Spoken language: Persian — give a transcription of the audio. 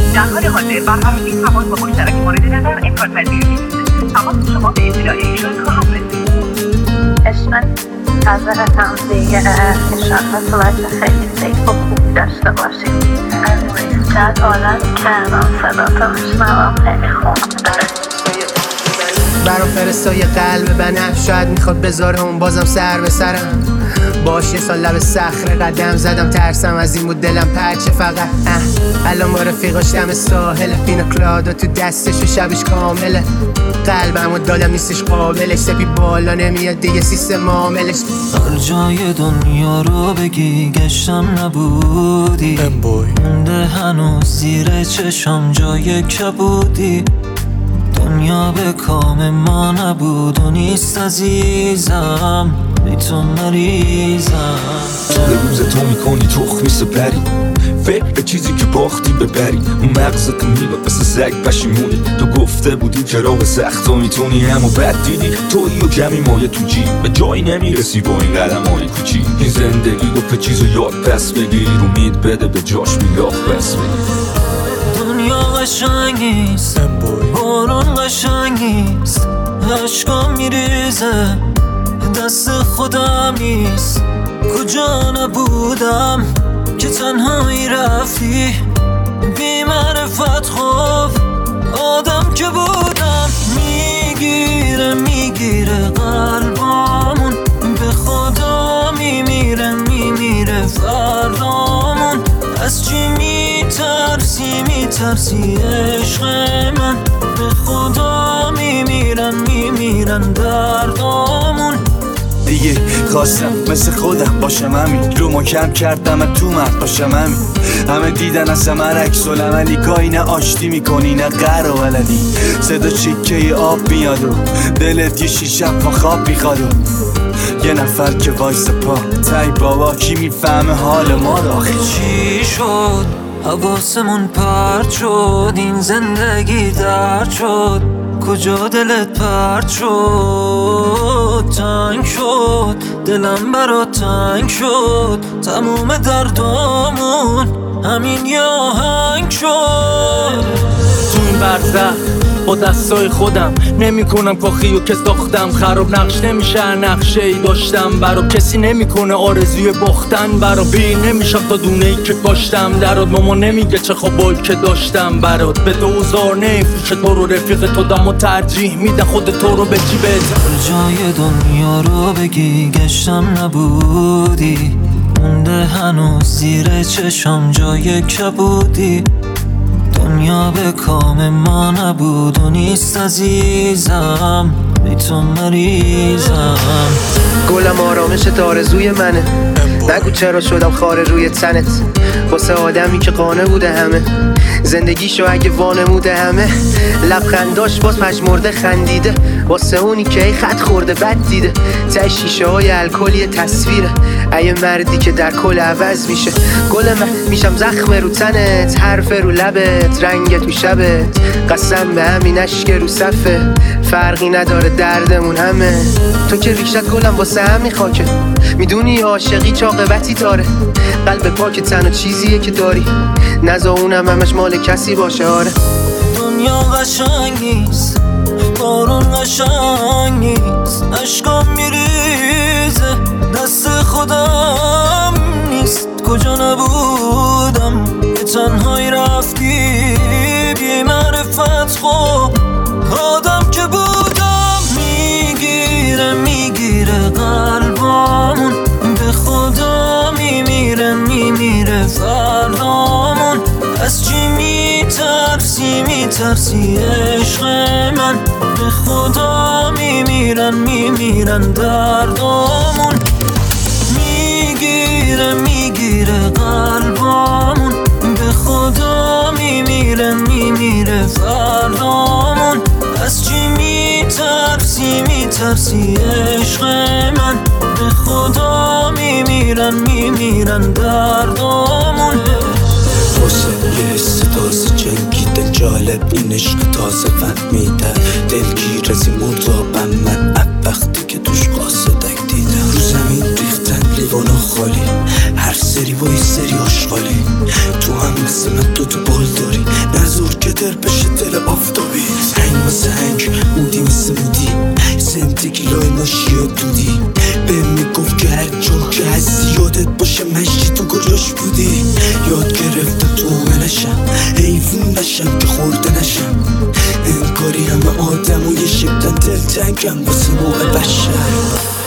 در حال حاضر برقراری تماس با مشترک مورد نظر امکان پذیر نیست. تماس شما به اطلاع ایشان خواهم رسید. عشق نظرتم دیگه انشاءالله تو وقت خیلی خوب داشته باشید. از جد عالم کردم صدا تا میشنوم خیلی خوب داره. برام فرستای قلب بنفش شاید میخواد بذاره اون بازم سر به سرم باش یه سال لب صخره قدم زدم ترسم از این بود دلم پرچه فقط الان با رفیقاش دم ساحل پینا کلادا تو دستش و شبش کامله قلبم و دادم نیستش قابلش سپی بالا نمیاد دیگه سیستم عاملش هر جای دنیا رو بگی گشتم نبودی مونده هنوز زیر چشم جای کبودی دنیا به کام ما نبود و نیست عزیزم بی تو مریضم تو به روز تو میکنی تخمی سپری فکر به چیزی که باختی ببری اون مغزت میبه مثل سگ پشیمونی تو گفته بودی که راه سخت و میتونی اما بد دیدی تویی و کمی مایه تو جیب به جایی نمیرسی با این قدم های کوچی این زندگی رو به چیز یاد پس بگیر امید بده به جاش میلاخ بس بگیر دنیا قشنگ نیست بارون قشنگ نیست عشقام میریزه دست خودم نیست کجا نبودم که تنهایی رفتی بی معرفت خوب آدم که بودم میگیره قلبامون به خدا میمیره فردامون از چی میترسی عشق من به خدا میمیرن دردامون دیگه خواستم مثل خودم باشم همین رو محکم کردم تو مرد باشم همین همه دیدن از من عکس العملی گاهی نه آشتی میکنی نه قر و ولدی صدا چکه آب میاد و دلت یه شیشه پا خواب میخواد و یه نفر که وایس پا تای بابا کی میفهمه حال ما رو آخه چی شد حواسمون پرد شد این زندگی درد شد کجا دلت پرد شد تنگ شد دلم برات تنگ شد تموم دردامون همین یه آهنگ شد تو این برزخ با دستای خودم نمی کنم کاخی و که ساختم خراب نقش نمیشه نقشه ای داشتم برا کسی نمیکنه آرزوی باختن برا بی نمیشم تا دونه ای که کاشتم درات ماما نمیگه چه خوابایی که داشتم برات به دوزار نمیفروشه تو رو رفیق تو دم و ترجیح میده خود تو رو به جیبت جای دنیا رو بگی گشتم نبودی مونده هنوز زیر چشم جای کبودی دنیا به کام ما نبود و نیست عزیزم بی تو مریضم گلم آرامش آرزوی منه نگو چرا شدم خاره روی تنت واسه آدمی که قانه بوده همه زندگیشو اگه وانموده همه لبخنداش باز پشمرده خندیده واسه اونی که ای خط خورده بد دیده ته شیشه های الکلی تصویره ای مردی که در کل عوض میشه گل من میشم زخم رو تنت حرف رو لبت رنگ تو شبت قسم به همین اشک رو صفه فرقی نداره دردمون همه تو که ریشت گلم واسه همین خاکه میدونی عاشقی چاقبتی داره قلب پاک تنها چیزیه که داری نزا اونم همش مال کسی باشه آره دنیا قشنگ نیست بارون قشنگ نیست عشقام میریزه دست خودم نیست کجا نبودم که تنهایی رفتی بی معرفت خوب آدم که بودم میگیره قلبامون به خدا میمیره فردامون از چی میترسی عشق من به خدا میمیرن دردامون میگیره قلبامون به خدا میمیره فردامون از چی میترسی عشق من به خدا میمیرن دردامون واسه یه حس تازه جنگیده جالب این عشق تازه فهمیده دلگیر از این مردابم من وقتی که توش قاصدک دیدم رو زمین ریختن لیوانا خالی هر سری و یه سری آشغالی تو هم مثل من دو بال داری قادر بشه دل آفتابی. سنگ مثل هنگ، بودی مثل بودی، زندگی لای ناشی و دودی. به میگفت که هر جا که هستی یادت باشه مشتی تو کجاش بودی. یاد گرفته تو نشم، حیوون نشم که خورده نشم. انگاری همه آدم و یه شکلن دلتنگم واسه نوع بشر.